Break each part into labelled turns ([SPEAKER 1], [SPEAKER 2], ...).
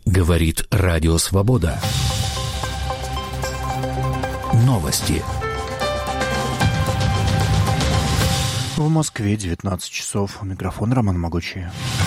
[SPEAKER 1] Говорит Радио Свобода. Новости.
[SPEAKER 2] В Москве 19 часов. У микрофона Роман Могучий.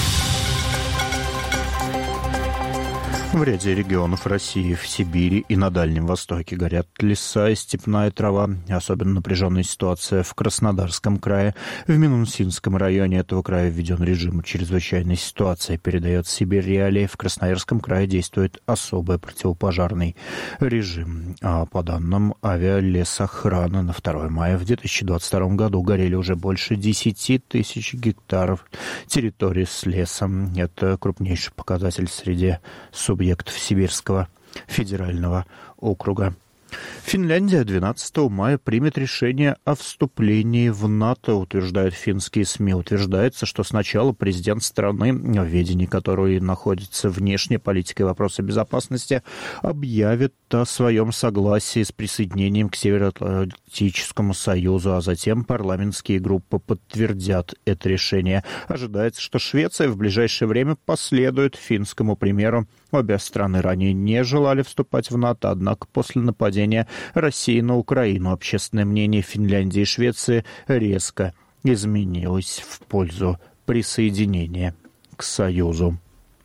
[SPEAKER 2] В ряде регионов России, в Сибири и на Дальнем Востоке горят леса и степная трава. Особенно напряженная ситуация в Краснодарском крае. В Минусинском районе этого края введен режим чрезвычайной ситуации, передает Сибирь Реалии. В Красноярском крае действует особый противопожарный режим. А по данным авиалесохраны, на 2 мая в 2022 году горели уже больше 10 тысяч гектаров территории с лесом. Это крупнейший показатель среди субъектов Сибирского федерального округа. Финляндия 12 мая примет решение о вступлении в НАТО, утверждают финские СМИ. Утверждается, что сначала президент страны, в ведении которой находится внешняя политика и вопросы безопасности, объявит о своем согласии с присоединением к Североатлантическому союзу, а затем парламентские группы подтвердят это решение. Ожидается, что Швеция в ближайшее время последует финскому примеру. Обе страны ранее не желали вступать в НАТО, однако после нападения России на Украину общественное мнение Финляндии и Швеции резко изменилось в пользу присоединения к Союзу.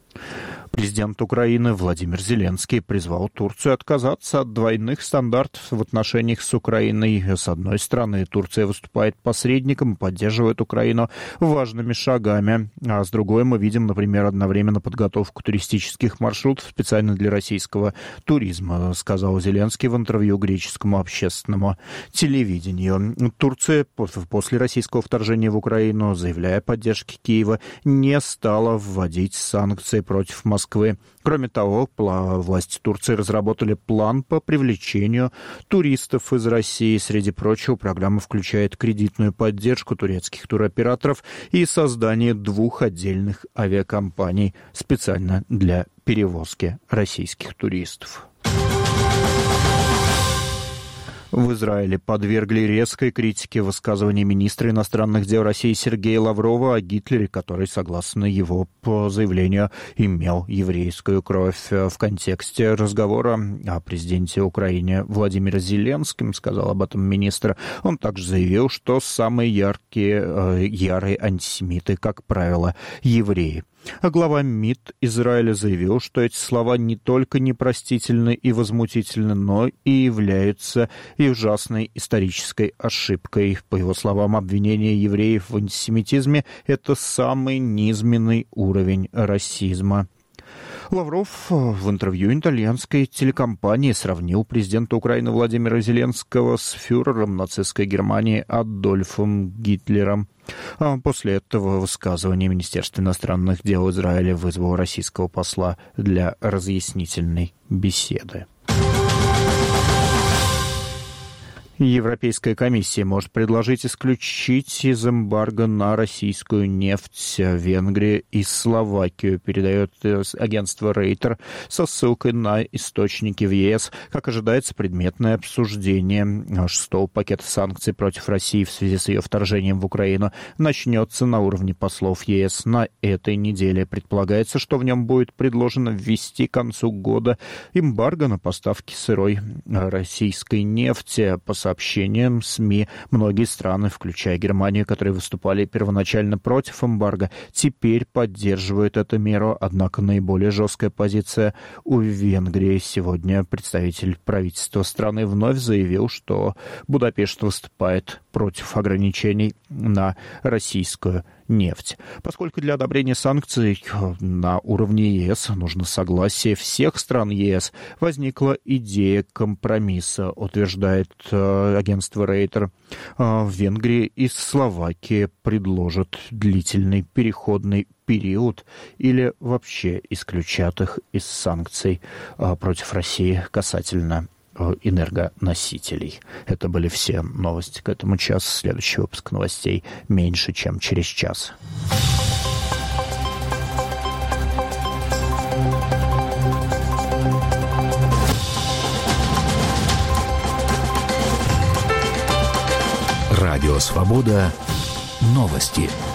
[SPEAKER 2] Президент Украины Владимир Зеленский призвал Турцию отказаться от двойных стандартов в отношениях с Украиной. С одной стороны, Турция выступает посредником и поддерживает Украину важными шагами, а с другой мы видим, например, одновременно подготовку туристических маршрутов специально для российского туризма, сказал Зеленский в интервью греческому общественному телевидению. Турция после российского вторжения в Украину, заявляя о поддержке Киева, не стала вводить санкции против Москвы. Кроме того, власти Турции разработали план по привлечению туристов из России. Среди прочего, программа включает кредитную поддержку турецких туроператоров и создание 2 отдельных авиакомпаний специально для перевозки российских туристов. В Израиле подвергли резкой критике высказывания министра иностранных дел России Сергея Лаврова о Гитлере, который, согласно его заявлению, имел еврейскую кровь. В контексте разговора о президенте Украины Владимире Зеленском, сказал об этом министр, он также заявил, что самые ярые антисемиты, как правило, евреи. А глава МИД Израиля заявил, что эти слова не только непростительны и возмутительны, но и являются и ужасной исторической ошибкой. По его словам, обвинение евреев в антисемитизме – это самый низменный уровень расизма. Лавров в интервью итальянской телекомпании сравнил президента Украины Владимира Зеленского с фюрером нацистской Германии Адольфом Гитлером. После этого высказывание Министерства иностранных дел Израиля вызвало российского посла для разъяснительной беседы. Европейская комиссия может предложить исключить из эмбарго на российскую нефть Венгрию и Словакию, передает агентство Рейтер со ссылкой на источники в ЕС. Как ожидается, предметное обсуждение 6-го пакета санкций против России в связи с ее вторжением в Украину начнется на уровне послов ЕС на этой неделе. Предполагается, что в нем будет предложено ввести к концу года эмбарго на поставки сырой российской нефти. По сообщениям СМИ, многие страны, включая Германию, которые выступали первоначально против эмбарго, теперь поддерживают эту меру, однако наиболее жесткая позиция у Венгрии. Сегодня представитель правительства страны вновь заявил, что Будапешт выступает против ограничений на российскую нефть. Поскольку для одобрения санкций на уровне ЕС нужно согласие всех стран ЕС, возникла идея компромисса, утверждает агентство Рейтер. В Венгрии и Словакии предложат длительный переходный период или вообще исключат их из санкций против России касательно энергоносителей. Это были все новости к этому часу. Следующий выпуск новостей меньше, чем через час.
[SPEAKER 1] Радио Свобода. Новости.